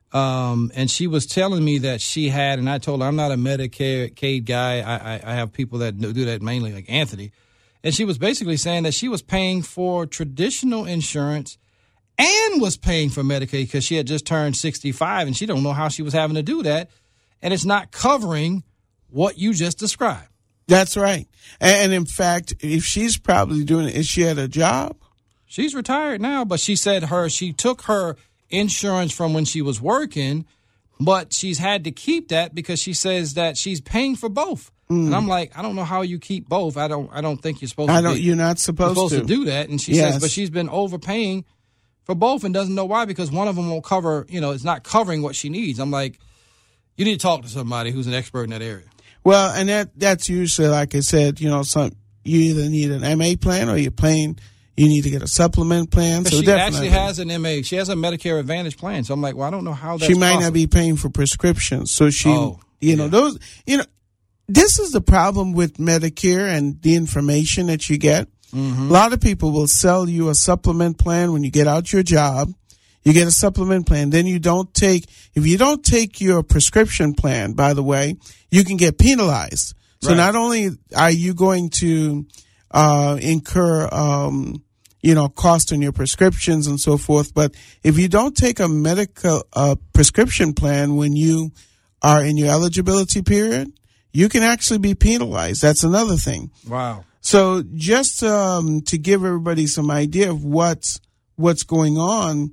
um, and she was telling me that she had, and I told her I'm not a Medicaid guy. I, I, I have people that do that mainly, like Anthony. And she was basically saying that she was paying for traditional insurance and was paying for Medicaid because she had just turned sixty-five, and she don't know how she was having to do that. And it's not covering what you just described. That's right. And in fact, if she's probably doing it, is she at a job? She's retired now, but she said her she took her insurance from when she was working, but she's had to keep that because she says that she's paying for both. Mm. And I'm like, I don't know how you keep both. I don't I don't think you're supposed I to don't be, you're not supposed, supposed to. to do that. And she yes. says, but she's been overpaying for both and doesn't know why because one of them won't cover, you know, it's not covering what she needs. I'm like, you need to talk to somebody who's an expert in that area. Well, and that that's usually, like I said, you know, some you either need an M A plan or you're playing, you need to get a supplement plan. So she definitely. actually has an M A. She has a Medicare Advantage plan. So I'm like, well, I don't know how that's She might possible. not be paying for prescriptions. So she, oh, you know, yeah. those, you know, this is the problem with Medicare and the information that you get. Mm-hmm. A lot of people will sell you a supplement plan when you get out your job. You get a supplement plan. Then you don't take, if you don't take your prescription plan, by the way, you can get penalized. So right. not only are you going to uh, incur, um, you know, cost on your prescriptions and so forth, but if you don't take a medical uh, prescription plan when you are in your eligibility period, you can actually be penalized. That's another thing. Wow. So just um, to give everybody some idea of what's, what's going on,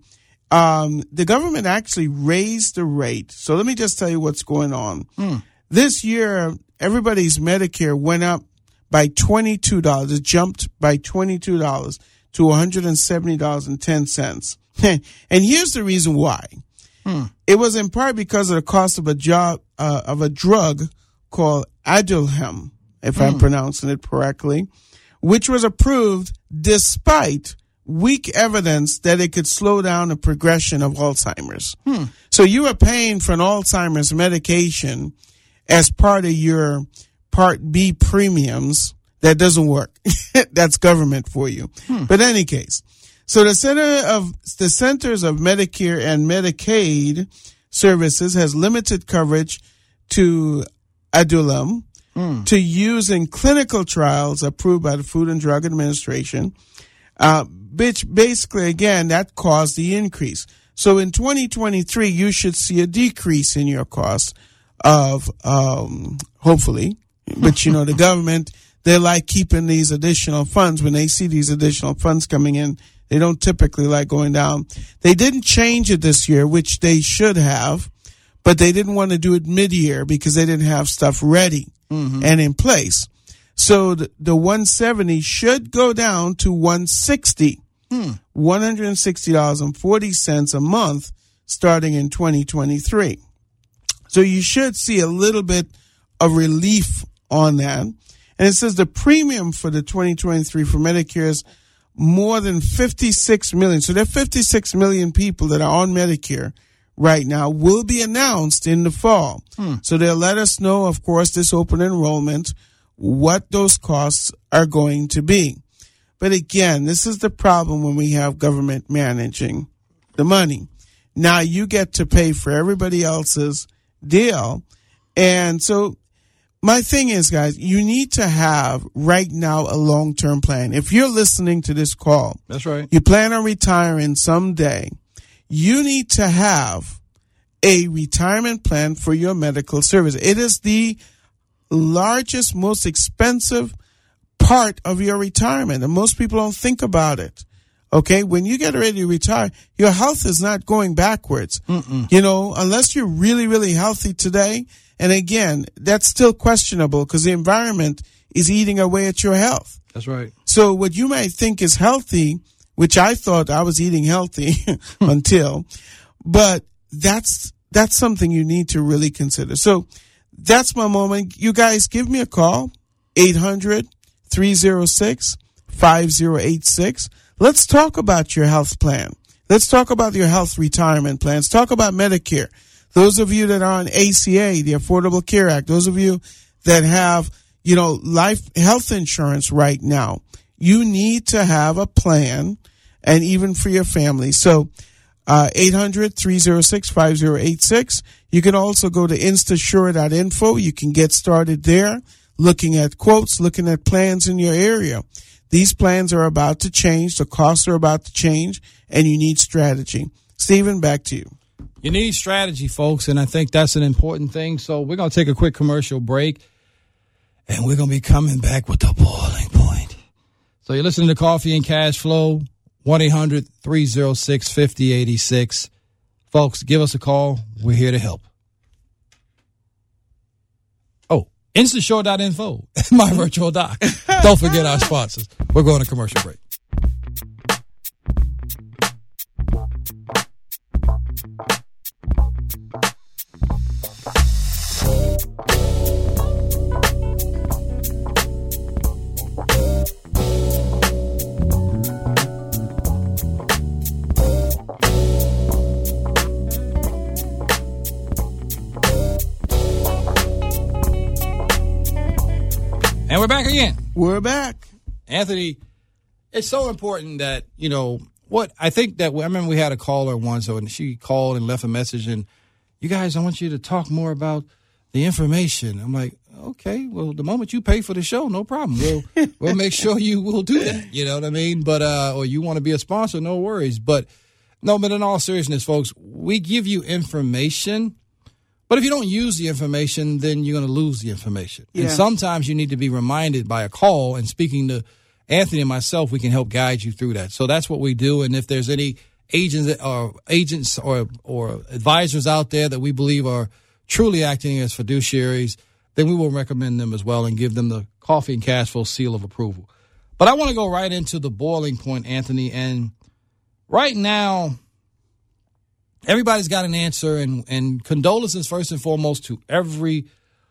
um, the government actually raised the rate. So let me just tell you what's going on. Hmm. This year, everybody's Medicare went up by twenty-two dollars. It jumped by twenty-two dollars to one hundred seventy dollars and ten cents. And here's the reason why. Hmm. It was in part because of the cost of a job, uh, of a drug called Aduhelm, if mm. I'm pronouncing it correctly, which was approved despite weak evidence that it could slow down the progression of Alzheimer's. Hmm. So you are paying for an Alzheimer's medication as part of your Part B premiums. That doesn't work. That's government for you. Hmm. But in any case, so the Center of the Centers of Medicare and Medicaid Services has limited coverage to Aduhelm mm. to use in clinical trials approved by the Food and Drug Administration, uh, which basically, again, that caused the increase. So in twenty twenty-three, you should see a decrease in your cost of, um, hopefully, but you know, the government, they like keeping these additional funds. When they see these additional funds coming in, they don't typically like going down. They didn't change it this year, which they should have, but they didn't want to do it mid-year because they didn't have stuff ready mm-hmm. and in place. So the, the one seventy should go down to one sixty, hmm. one hundred sixty dollars and forty cents a month starting in twenty twenty-three. So you should see a little bit of relief on that. And it says the premium for the twenty twenty-three for Medicare is more than fifty-six million. So there are fifty-six million people that are on Medicare right now will be announced in the fall. Hmm. So they'll let us know, of course, this open enrollment, what those costs are going to be. But again, this is the problem when we have government managing the money. Now you get to pay for everybody else's deal. And so my thing is, guys, you need to have right now a long-term plan. If you're listening to this call, that's right. You plan on retiring someday, you need to have a retirement plan for your medical service. It is the largest, most expensive part of your retirement, and most people don't think about it. Okay, when you get ready to retire, your health is not going backwards. Mm-mm. You know, unless you're really, really healthy today. And again, that's still questionable because the environment is eating away at your health. That's right. So what you might think is healthy, which I thought I was eating healthy until, but that's that's something you need to really consider. So that's my moment. You guys give me a call, eight hundred, three oh six, five oh eight six. Let's talk about your health plan. Let's talk about your health retirement plans. Talk about Medicare. Those of you that are on A C A, the Affordable Care Act, those of you that have, you know, life health insurance right now, you need to have a plan, and even for your family. So uh, eight hundred, three oh six, five oh eight six. You can also go to instasure dot info. You can get started there, looking at quotes, looking at plans in your area. These plans are about to change. The costs are about to change, and you need strategy. Stephen, back to you. You need strategy, folks, and I think that's an important thing. So we're going to take a quick commercial break, and we're going to be coming back with the boiling point. So you're listening to Coffee and Cash Flow, one eight hundred, three oh six, five oh eight six. Folks, give us a call. We're here to help. Oh, instasure dot info, my virtual doc. Don't forget our sponsors. We're going to commercial break. And we're back again. We're back. Anthony, it's so important that, you know, what I think that I remember we had a caller once, and she called and left a message, and you guys, I want you to talk more about the information. I'm like, okay, well, the moment you pay for the show, no problem. We'll we'll make sure you will do that. You know what I mean? But uh, or you want to be a sponsor, no worries. But no, but in all seriousness, folks, we give you information. But if you don't use the information, then you're going to lose the information. Yeah. And sometimes you need to be reminded by a call, and speaking to Anthony and myself, we can help guide you through that. So that's what we do. And if there's any agents or agents or, or advisors out there that we believe are truly acting as fiduciaries, then we will recommend them as well and give them the Coffee and Cash Flow seal of approval. But I want to go right into the boiling point, Anthony. And right now, everybody's got an answer, and, and condolences first and foremost to everyone.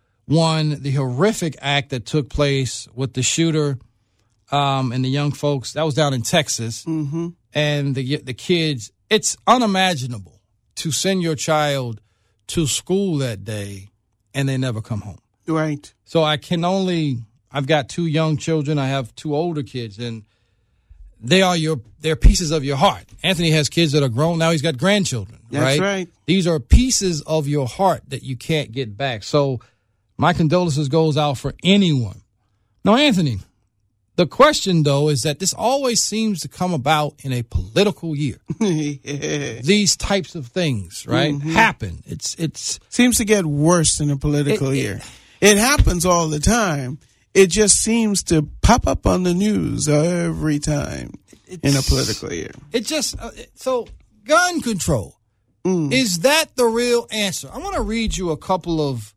The horrific act that took place with the shooter um, and the young folks, that was down in Texas, mm-hmm. and the the kids. It's unimaginable to send your child to school that day and they never come home. Right. So I can only, I've got two young children. I have two older kids, and they are your, they're pieces of your heart. Anthony has kids that are grown. Now he's got grandchildren, That's right? right. These are pieces of your heart that you can't get back. So my condolences goes out for anyone. Now, Anthony, the question, though, is that this always seems to come about in a political year. Yeah. These types of things, right, mm-hmm. happen. It's it's seems to get worse in a political it, year. It, it happens all the time. It just seems to pop up on the news every time in a political year. It just uh, so gun control. Mm. Is that the real answer? I want to read you a couple of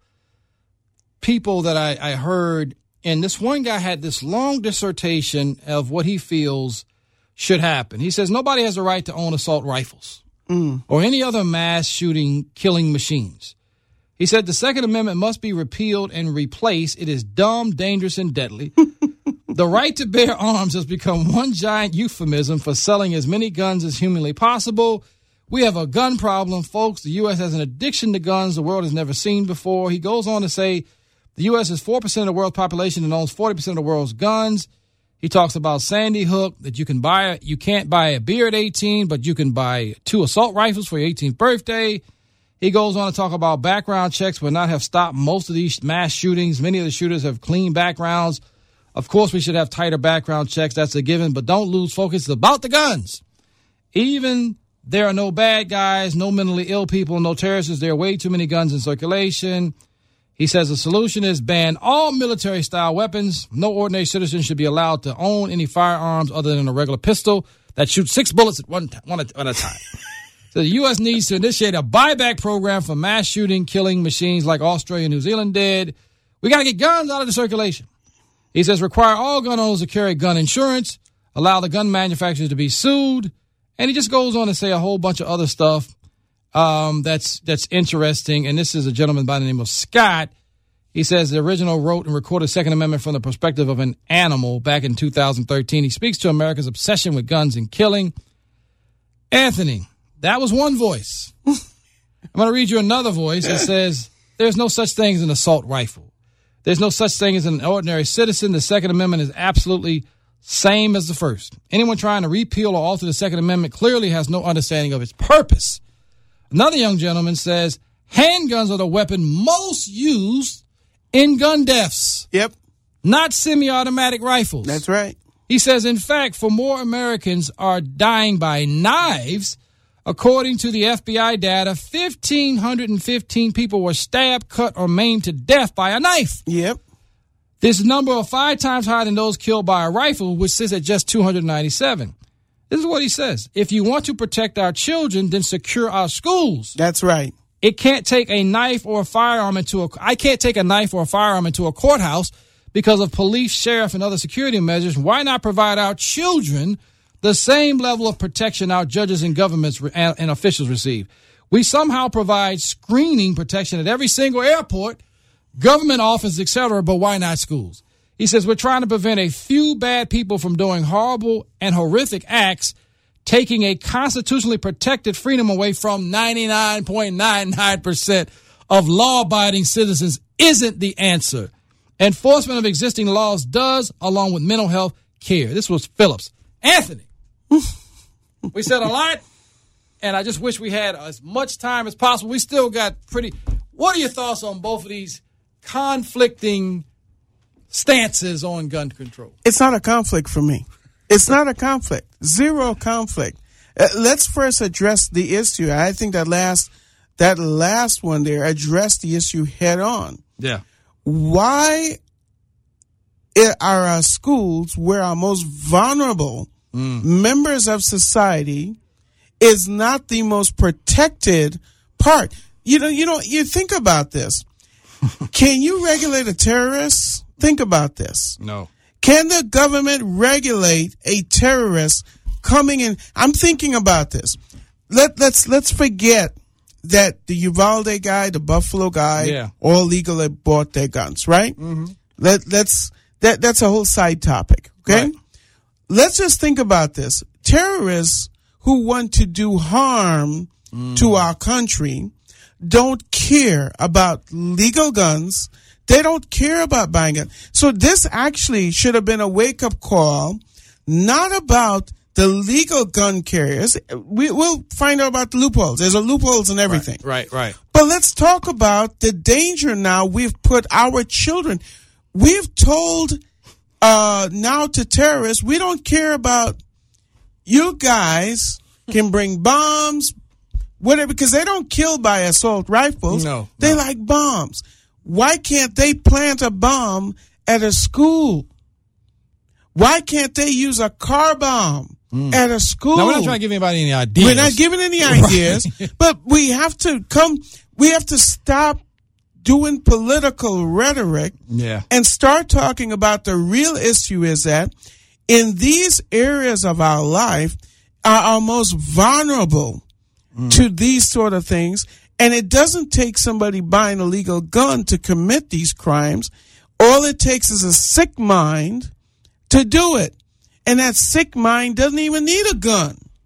people that I, I heard. And this one guy had this long dissertation of what he feels should happen. He says nobody has a right to own assault rifles mm. or any other mass shooting, killing machines. He said the Second Amendment must be repealed and replaced. It is dumb, dangerous, and deadly. The right to bear arms has become one giant euphemism for selling as many guns as humanly possible. We have a gun problem, folks. The U S has an addiction to guns the world has never seen before. He goes on to say the U S is four percent of the world's population and owns forty percent of the world's guns. He talks about Sandy Hook, that you can buy, you can't buy a beer at eighteen, but you can buy two assault rifles for your eighteenth birthday. He goes on to talk about background checks will not have stopped most of these mass shootings. Many of the shooters have clean backgrounds. Of course, we should have tighter background checks. That's a given, but don't lose focus. It's about the guns. Even there are no bad guys, no mentally ill people, no terrorists. There are way too many guns in circulation. He says the solution is ban all military-style weapons. No ordinary citizen should be allowed to own any firearms other than a regular pistol that shoots six bullets at one, t- one at, at a time. So the U S needs to initiate a buyback program for mass shooting, killing machines like Australia and New Zealand did. We got to get guns out of the circulation. He says require all gun owners to carry gun insurance, allow the gun manufacturers to be sued, and he just goes on to say a whole bunch of other stuff um, that's that's interesting. And this is a gentleman by the name of Scott. He says the original wrote and recorded Second Amendment from the perspective of an animal back in two thousand thirteen. He speaks to America's obsession with guns and killing. Anthony, that was one voice. I'm going to read you another voice that says there's no such thing as an assault rifle. There's no such thing as an ordinary citizen. The Second Amendment is absolutely same as the first. Anyone trying to repeal or alter the Second Amendment clearly has no understanding of its purpose. Another young gentleman says handguns are the weapon most used in gun deaths. Yep. Not semi-automatic rifles. That's right. He says, in fact, for more Americans are dying by knives. According to the F B I data, one thousand five hundred fifteen people were stabbed, cut, or maimed to death by a knife. Yep. This number is five times higher than those killed by a rifle, which sits at just two hundred ninety-seven. This is what he says. If you want to protect our children, then secure our schools. That's right. It can't take a knife or a firearm into a, I can't take a knife or a firearm into a courthouse because of police, sheriff, and other security measures. Why not provide our children the same level of protection our judges and governments re- and, and officials receive? We somehow provide screening protection at every single airport, government office, et cetera, but why not schools? He says we're trying to prevent a few bad people from doing horrible and horrific acts, taking a constitutionally protected freedom away from ninety-nine point nine nine percent of law-abiding citizens isn't the answer. Enforcement of existing laws does, along with mental health care. This was Phillips. Anthony, we said a lot, and I just wish we had as much time as possible. We still got pretty... What are your thoughts on both of these conflicting stances on gun control? It's not a conflict for me. It's not a conflict. Zero conflict. Uh, let's first address the issue. I think that last that last one there addressed the issue head on. Yeah. Why are our schools, where our most vulnerable mm. members of society, is not the most protected part? You know, you know, you think about this. Can you regulate a terrorist? Think about this. No. Can the government regulate a terrorist coming in? I'm thinking about this. Let, let's let's forget that the Uvalde guy, the Buffalo guy, yeah. all legally bought their guns, right? Mm-hmm. Let let's that that's a whole side topic. Okay, right. Let's just think about this. Terrorists who want to do harm mm. to our country don't care about legal guns. They don't care about buying it. So this actually should have been a wake-up call, not about the legal gun carriers. We, we'll find out about the loopholes. There's a loopholes in everything. Right, right, right. But let's talk about the danger now we've put our children. We've told uh, now to terrorists, we don't care about you guys can bring bombs, whatever, because they don't kill by assault rifles. No. They no. like bombs. Why can't they plant a bomb at a school? Why can't they use a car bomb mm. at a school? No, we're not trying to give anybody any ideas. We're not giving any ideas, right. But we have to come, we have to stop doing political rhetoric yeah. and start talking about the real issue is that in these areas of our life are our most vulnerable mm. to these sort of things. And it doesn't take somebody buying a legal gun to commit these crimes. All it takes is a sick mind to do it. And that sick mind doesn't even need a gun.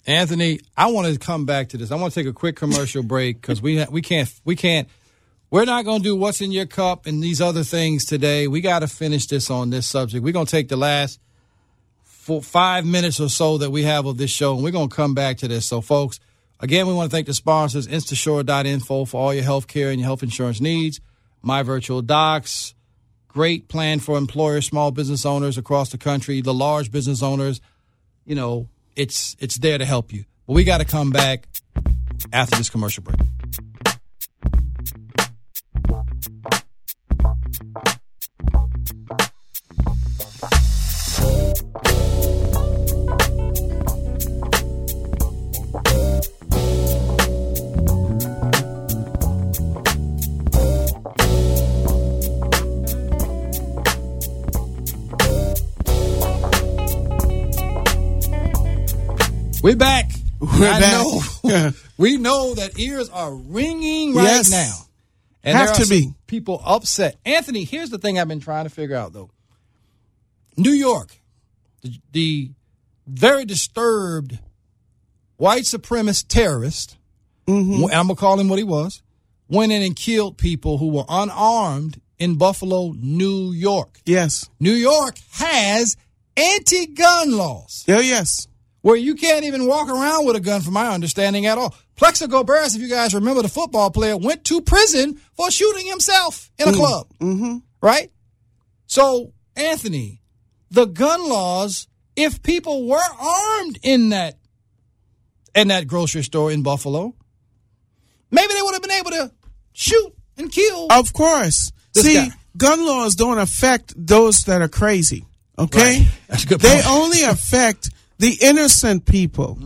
Anthony, I want to come back to this. I want to take a quick commercial break because we ha- we can't we can't we're not going to do what's in your cup and these other things today. We got to finish this on this subject. We're going to take the last four, five minutes or so that we have of this show, and we're going to come back to this. So, folks, again, we want to thank the sponsors, Instashore dot info for all your health care and your health insurance needs. My Virtual Docs, great plan for employers, small business owners across the country, the large business owners. You know, it's it's there to help you. But we got to come back after this commercial break. We're back. We're I back. know. Yeah. We know that ears are ringing right Yes. now. And Have there to are be. some people upset. Anthony, here's the thing I've been trying to figure out, though. New York, the, the very disturbed white supremacist terrorist, Mm-hmm. and I'm going to call him what he was, went in and killed people who were unarmed in Buffalo, New York. Yes. New York has anti-gun laws, Oh, yes. where you can't even walk around with a gun, from my understanding, at all. Plexico Barris, if you guys remember, the football player, went to prison for shooting himself in a Mm. club. Mm-hmm. Right? So, Anthony, the gun laws, if people were armed in that in that grocery store in Buffalo, maybe they would have been able to shoot and kill. Of course. This See, guy. gun laws don't affect those that are crazy. Okay? Right. That's a good They point. only affect the innocent people.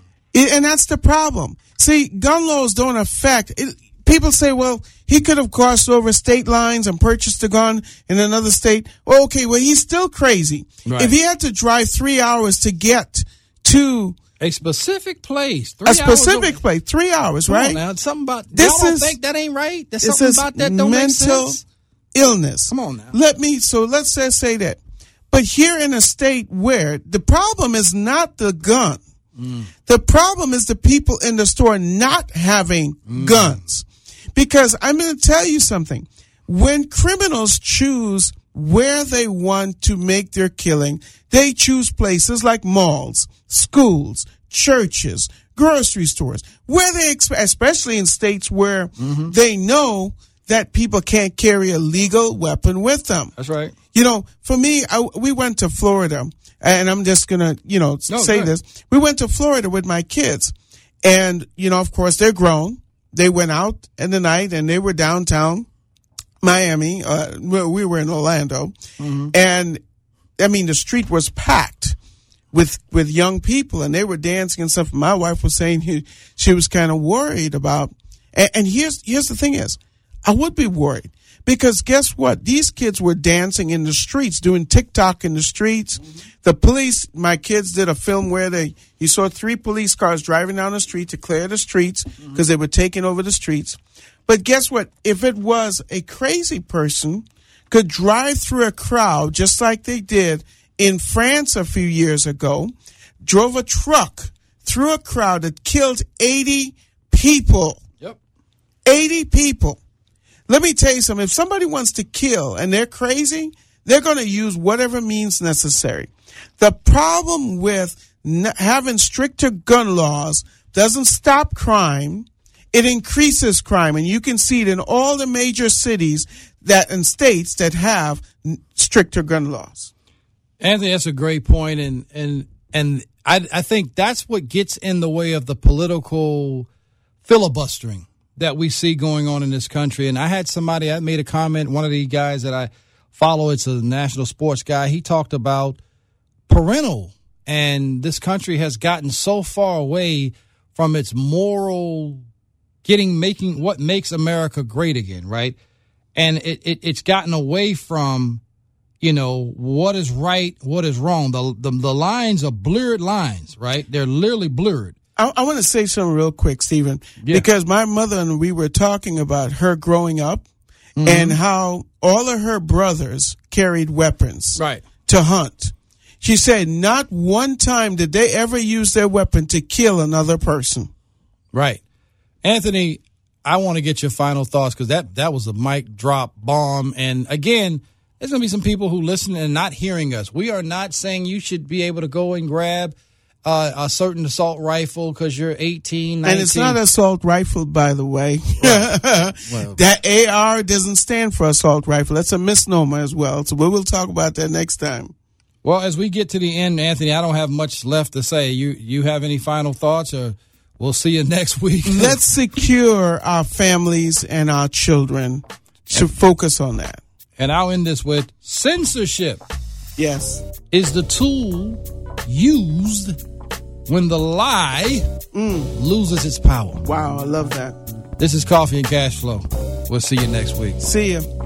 I- And that's the problem. See, gun laws don't affect. It, people say, well, he could have crossed over state lines and purchased a gun in another state. Well, okay, well, he's still crazy. Right. If he had to drive three hours to get to A specific place. Three a specific hours place, three hours, Come right? on now. Something about This y'all don't is- think that ain't right? There's This something is about that don't make mental sense. illness. Come on now. Let me, so let's just say that. But here in a state where the problem is not the gun, Mm. the problem is the people in the store not having Mm. guns. Because I'm going to tell you something. When criminals choose where they want to make their killing, they choose places like malls, schools, churches, grocery stores, where they, exp- especially in states where Mm-hmm. they know that people can't carry a legal weapon with them. That's right. You know, for me, I, we went to Florida, and I'm just going to, you know, No, say go ahead. this. We went to Florida with my kids, and, you know, of course, they're grown. They went out in the night, and they were downtown Miami. Uh, we we were in Orlando. Mm-hmm. And, I mean, the street was packed with with young people, and they were dancing and stuff. My wife was saying he, she was kind of worried about, and, and here's here's the thing is, I would be worried because guess what? These kids were dancing in the streets, doing TikTok in the streets. The police, my kids did a film where they you saw three police cars driving down the street to clear the streets because they were taking over the streets. But guess what? If it was a crazy person could drive through a crowd just like they did in France a few years ago, drove a truck through a crowd that killed eighty people. Yep. eighty people. Let me tell you something. If somebody wants to kill and they're crazy, they're going to use whatever means necessary. The problem with n- having stricter gun laws doesn't stop crime. It increases crime. And you can see it in all the major cities that and states that have n- stricter gun laws. Anthony, that's a great point, and and and I I think that's what gets in the way of the political filibustering that we see going on in this country. And I had somebody, I made a comment, one of the guys that I follow, it's a national sports guy, he talked about parental, and this country has gotten so far away from its moral getting, making what makes America great again, right? And it, it it's gotten away from, you know, what is right, what is wrong. The, the the lines are blurred lines, right? They're literally blurred. I, I want to say something real quick, Stephen, Yeah. because my mother and we were talking about her growing up Mm-hmm. and how all of her brothers carried weapons Right. to hunt. She said not one time did they ever use their weapon to kill another person. Right. Anthony, I want to get your final thoughts because that, that was a mic drop bomb. And again, there's going to be some people who listen and not hearing us. We are not saying you should be able to go and grab uh, a certain assault rifle because you're eighteen, nineteen. And it's not assault rifle, by the way. Right. Well, that A R doesn't stand for assault rifle. That's a misnomer as well. So we will talk about that next time. Well, as we get to the end, Anthony, I don't have much left to say. You you have any final thoughts, or we'll see you next week? Let's secure our families and our children to focus on that. And I'll end this with censorship. Yes. Is the tool used when the lie mm. loses its power. Wow, I love that. This is Coffee and Cash Flow. We'll see you next week. See you.